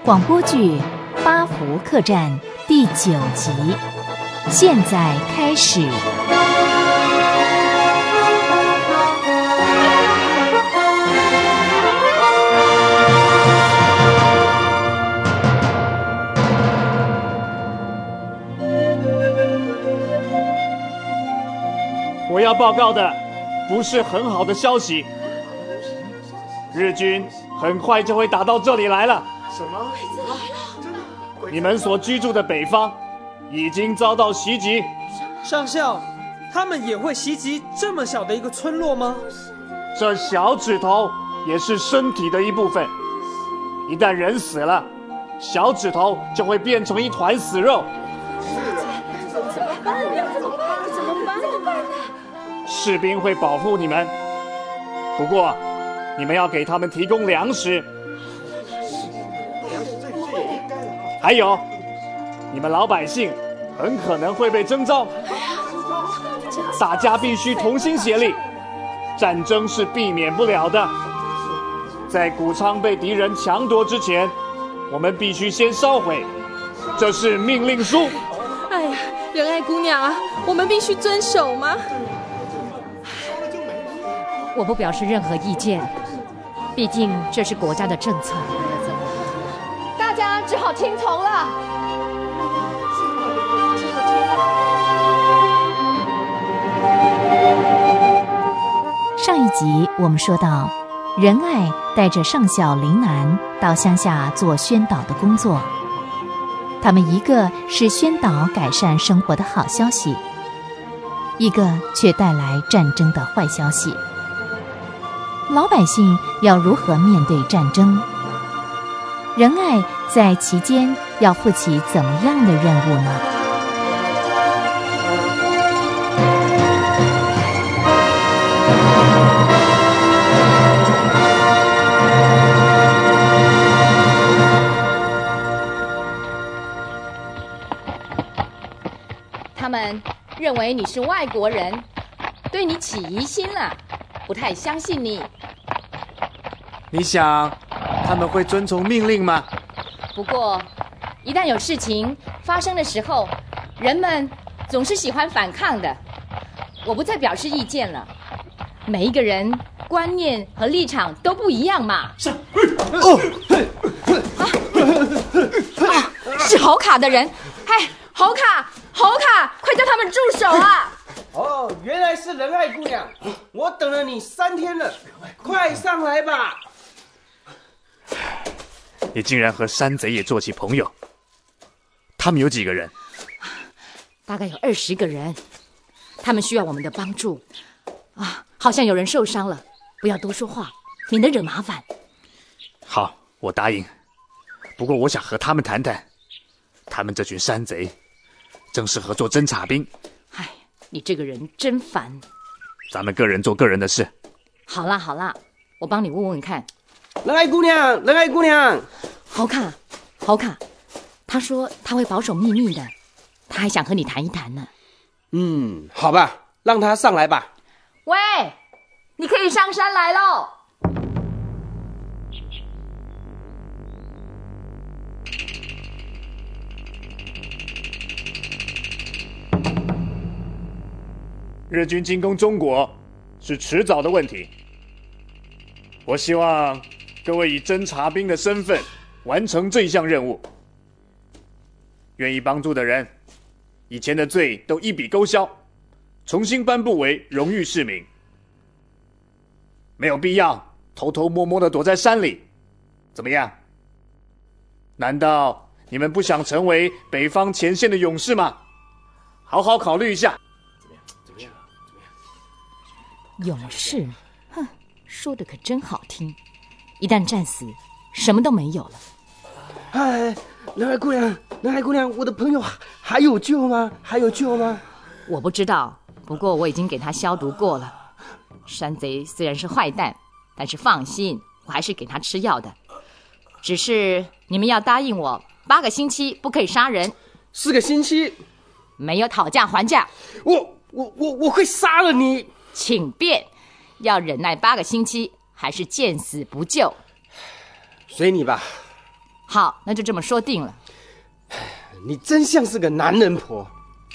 广播剧《八福客栈》第9集，现在开始。 我要报告的不是很好的消息，日军很快就会打到这里来了。 什么？ 你们所居住的北方已经遭到袭击。 上校，他们也会袭击这么小的一个村落吗？ 这小指头也是身体的一部分，一旦人死了，小指头就会变成一团死肉。 怎么办呀？ 士兵会保护你们，不过你们要给他们提供粮食。还有，你们老百姓很可能会被征召，大家必须同心协力，战争是避免不了的。在谷仓被敌人强夺之前，我们必须先烧毁，这是命令书。 哎呀，仁爱姑娘啊，我们必须遵守吗？ 我不表示任何意见，毕竟这是国家的政策。 大家只好听从了。 上一集我们说到，仁爱带着上校林安到乡下做宣导的工作。他们一个是宣导改善生活的好消息，一个却带来战争的坏消息。老百姓要如何面对战争？仁爱在其间要负起怎么样的任务呢？ 他们认为你是外国人，对你起疑心了，不太相信你。 你想他们会遵从命令吗？ 不过一旦有事情发生的时候，人们总是喜欢反抗的。我不再表示意见了，每一个人观念和立场都不一样嘛。是好卡的人。嗨，好卡，快叫他们住手啊！ 哦，原来是仁爱姑娘，我等了你3天了，快上来吧。 你竟然和山贼也做起朋友。他们有几个人？ 大概有20个人，他们需要我们的帮助啊！好像有人受伤了，不要多说话，免得惹麻烦。 好，我答应。不过我想和他们谈谈，他们这群山贼正适合做侦察兵。 哎，你这个人真烦。 咱们个人做个人的事。 好啦，我帮你问问看。 仁爱姑娘， 好卡，他说他会保守秘密的，他还想和你谈一谈呢。 好吧，让他上来吧。 喂，你可以上山来喽。 日军进攻中国是迟早的问题，我希望各位以侦察兵的身份完成这项任务。愿意帮助的人，以前的罪都一笔勾销，重新颁布为荣誉市民。没有必要偷偷摸摸地躲在山里，怎么样？难道你们不想成为北方前线的勇士吗？好好考虑一下。 勇士，哼，说的可真好听。一旦战死，什么都没有了。 哎，仁爱姑娘，我的朋友还有救吗？ 我不知道，不过我已经给他消毒过了。山贼虽然是坏蛋，但是放心，我还是给他吃药的。只是你们要答应我，8个星期不可以杀人。 4个星期， 没有讨价还价。 我会杀了你。 请便，要忍耐8个星期，还是见死不救？ 随你吧。 好，那就这么说定了。 你真像是个男人婆。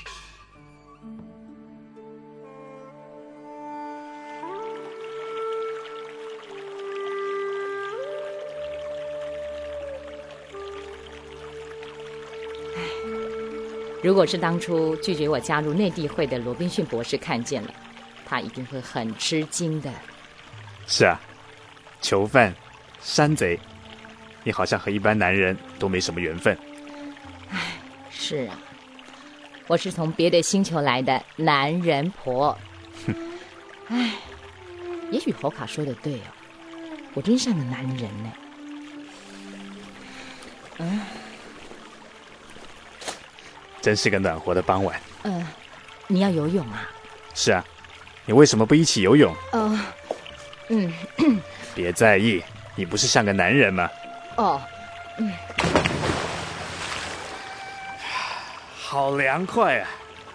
如果是当初拒绝我加入内地会的罗宾逊博士看见了，他一定会很吃惊的。 是啊，囚犯、山贼，你好像和一般男人都没什么缘分。 是啊，我是从别的星球来的男人婆。也许侯卡说的对哦，我真像个男人呢。 真是个暖和的傍晚。 你要游泳啊？ 是啊，你为什么不一起游泳？别在意，你不是像个男人吗？好凉快啊！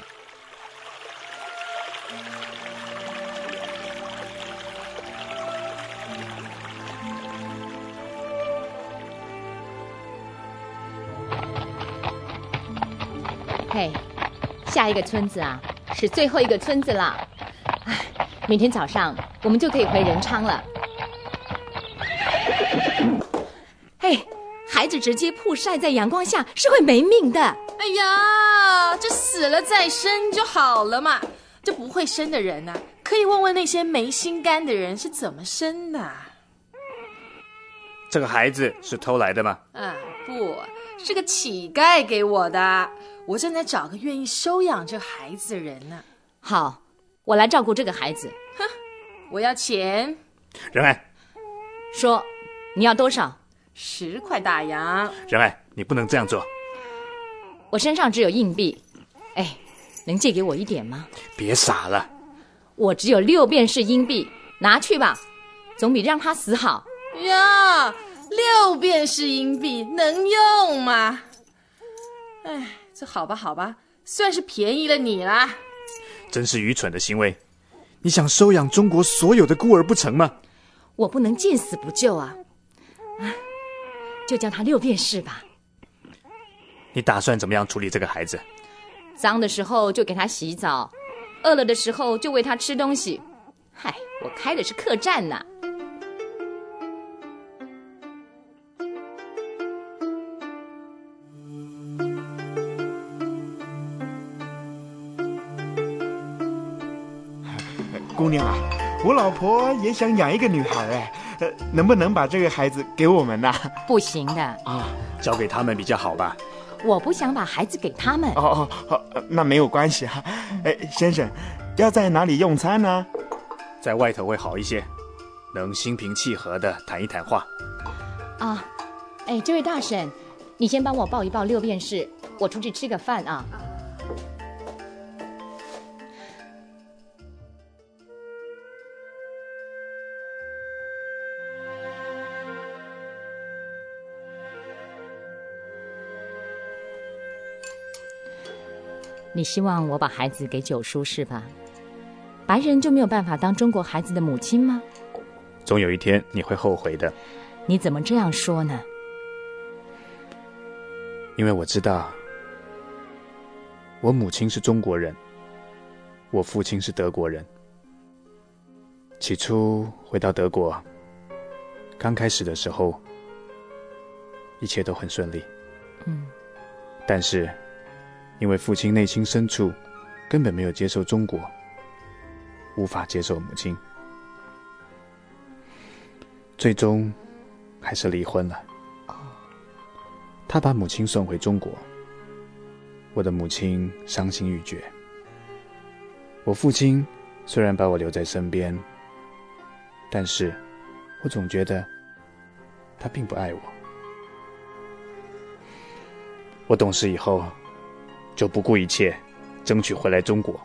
嘿，下一个村子啊，是最后一个村子了。明天早上我们就可以回仁昌了。嘿，孩子直接曝晒在阳光下是会没命的。 哎呀，这死了再生就好了嘛。这不会生的人啊，可以问问那些没心肝的人是怎么生的。 这个孩子是偷来的吗？ 不是个乞丐给我的。我正在找个愿意收养这孩子的人呢。 好，我来照顾这个孩子。 我要钱。 仁爱， 说你要多少 ？10块大洋。 仁爱，你不能这样做。 我身上只有硬币，能借给我一点吗？ 别傻了， 我只有6便士硬币，拿去吧，总比让他死好。 呀，6便士硬币能用吗？这好吧，算是便宜了你啦。 真是愚蠢的行为。你想收养中国所有的孤儿不成吗？ 我不能见死不救啊！就叫他6便士吧。 你打算怎么样处理这个孩子？ 脏的时候就给他洗澡，饿了的时候就喂他吃东西。我开的是客栈呢。 姑娘啊，我老婆也想养一个女孩能不能把这个孩子给我们呢？ 不行的啊，交给他们比较好吧。 我不想把孩子给他们。 那没有关系啊。先生，要在哪里用餐呢？ 在外头会好一些，能心平气和的谈一谈话。 这位大婶，你先帮我报一报6便士，我出去吃个饭啊。 你希望我把孩子给九叔是吧？白人就没有办法当中国孩子的母亲吗？ 总有一天你会后悔的。 你怎么这样说呢？ 因为我知道，我母亲是中国人，我父亲是德国人。起初回到德国，刚开始的时候，一切都很顺利。但是因为父亲内心深处根本没有接受中国，无法接受母亲，最终还是离婚了。他把母亲送回中国，我的母亲伤心欲绝。我父亲虽然把我留在身边，但是我总觉得他并不爱我。我懂事以后就不顾一切争取回来中国。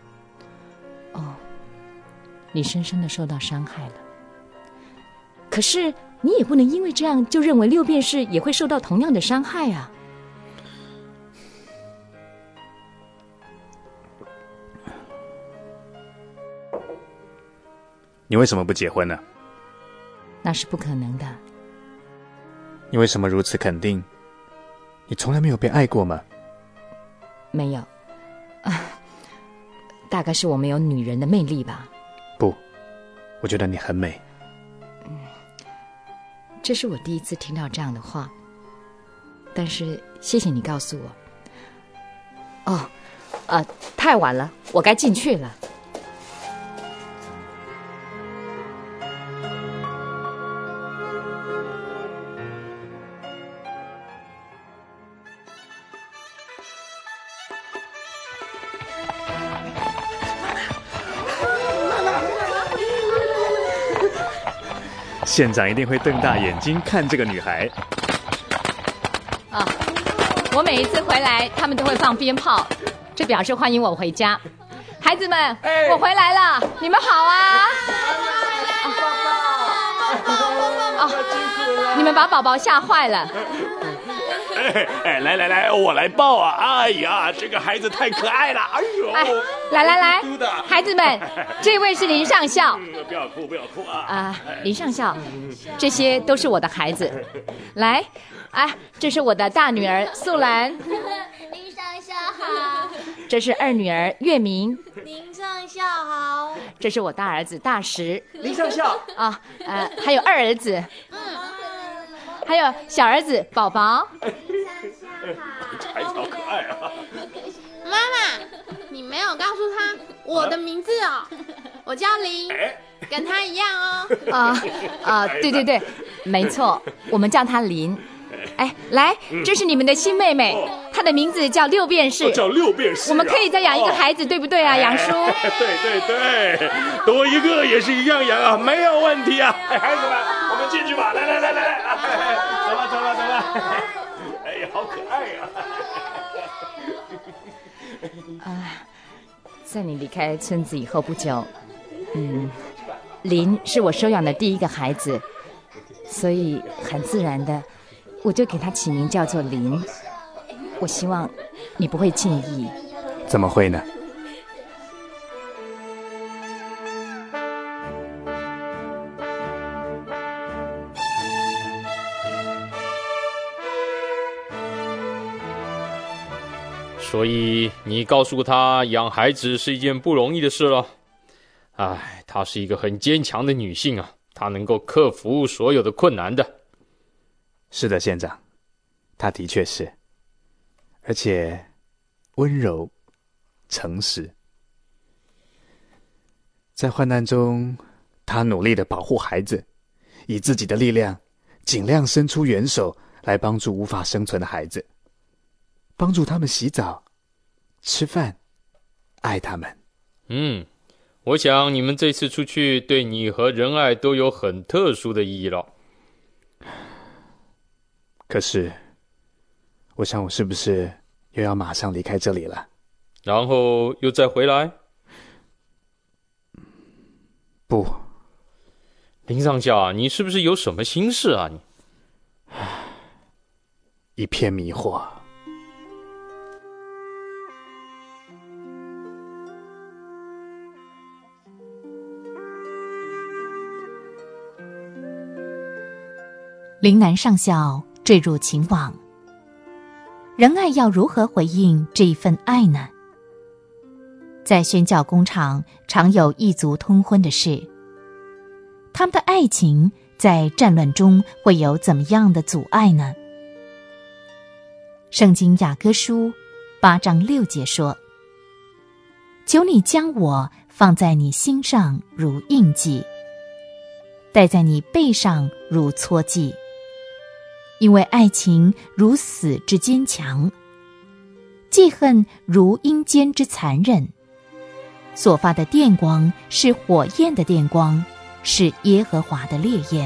你深深的受到伤害了。可是你也不能因为这样就认为6便士也会受到同样的伤害啊。 你为什么不结婚呢？ 那是不可能的。 你为什么如此肯定你从来没有被爱过吗？ 没有，大概是我没有女人的魅力吧。 不，我觉得你很美。 这是我第一次听到这样的话，但是谢谢你告诉我。太晚了，我该进去了。 县长一定会瞪大眼睛看这个女孩。 我每一次回来，他们都会放鞭炮，这表示欢迎我回家。孩子们，我回来了，你们好啊！你们把宝宝吓坏了。 来，我来抱啊！哎呀，这个孩子太可爱了！哎呦， 来，孩子们，这位是林上校。 不要哭啊！ 林上校，这些都是我的孩子。来，这是我的大女儿素兰。 林上校好。 这是二女儿月明。 林上校好。 这是我大儿子大石。 林上校还有二儿子。还有小儿子宝宝。 这孩子好可爱啊！ 妈妈，你没有告诉他我的名字哦，我叫林，跟他一样哦。 对，没错，我们叫她林。来，这是你们的新妹妹，她的名字叫六便士。 叫六便士。 我们可以再养一个孩子，对不对啊，杨叔？ 对，多一个也是一样养啊，没有问题啊。孩子们，我们进去吧，来，走吧。哎呀，好可爱呀！ 在你离开村子以后不久，林是我收养的第一个孩子，所以很自然的，我就给他起名叫做林。我希望你不会介意。 怎么会呢？ 所以你告诉他养孩子是一件不容易的事了。她是一个很坚强的女性啊，她能够克服所有的困难的。 是的，县长，她的确是，而且温柔、诚实。在患难中，她努力地保护孩子，以自己的力量，尽量伸出援手来帮助无法生存的孩子，帮助他们洗澡、吃饭，爱他们。 我想你们这次出去对你和仁爱都有很特殊的意义了。 可是，我想我是不是又要马上离开这里了？ 然后又再回来？ 不。 林上校，你是不是有什么心事啊？ 一片迷惑。 林南上校坠入情网，仁爱要如何回应这一份爱呢？在宣教工厂常有异族通婚的事，他们的爱情在战乱中会有怎么样的阻碍呢？圣经雅歌书8章6节说：求你将我放在你心上如印记，戴在你背上如戳记，因为爱情如死之坚强，记恨如阴间之残忍，所发的电光是火焰的电光，是耶和华的烈焰。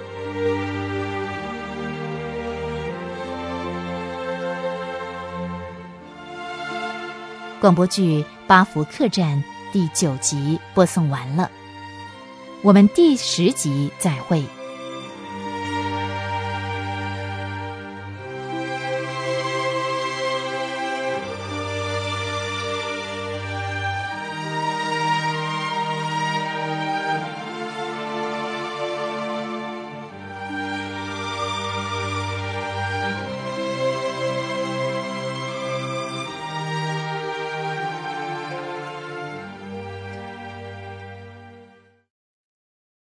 广播剧《八福客栈》第9集播送完了，我们第10集再会。